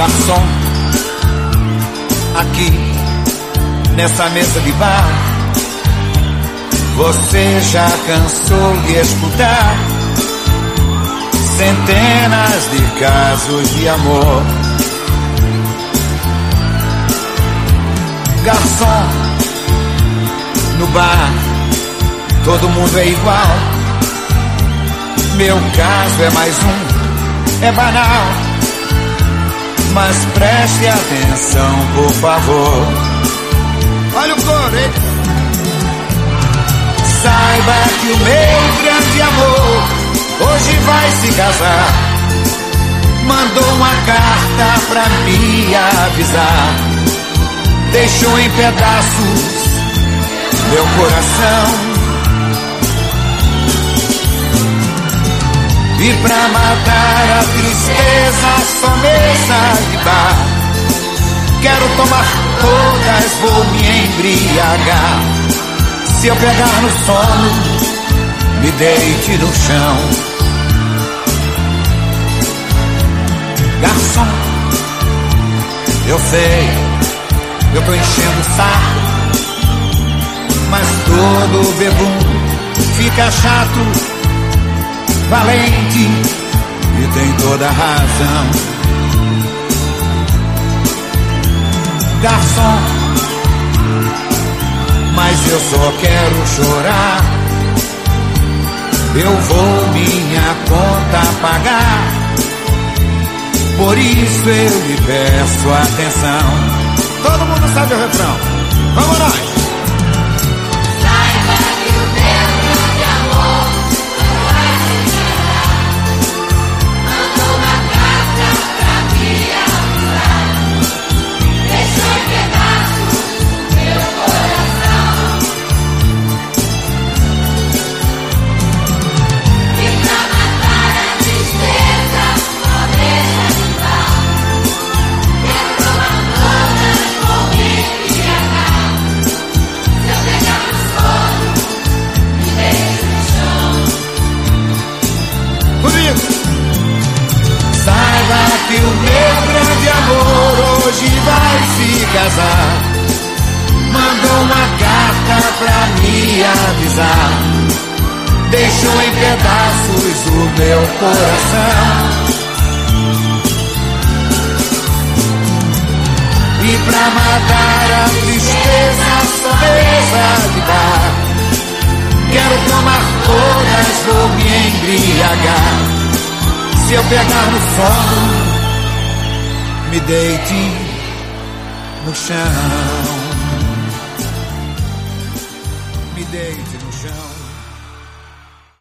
Garçom, aqui nessa mesa de bar, você já cansou de escutar centenas de casos de amor. Garçom, no bar todo mundo é igual. Meu caso é mais um, é banal, mas preste atenção, por favor. Olha o coro, hein? Saiba que o meu grande amor hoje vai se casar. Mandou uma carta pra me avisar. Deixou em pedaços meu coração. E pra matar a tristeza, só mesa de bar. Quero tomar todas, vou me embriagar. Se eu pegar no sono, me deite no chão. Garçom, eu sei, eu tô enchendo o saco, mas todo bebum fica chato. Valente, e tem toda a razão. Garçom, mas eu só quero chorar. Eu vou minha conta pagar. Por isso eu lhe peço atenção. Todo mundo sabe o refrão. Vamos nós! Saiba que o meu grande amor hoje vai se casar. Mandou uma carta pra me avisar. Deixou em pedaços o meu coração. E pra matar a tristeza, só mesa de bar. Quero tomar todas, vou me embriagar. Se eu pegar no sono, me deite no chão.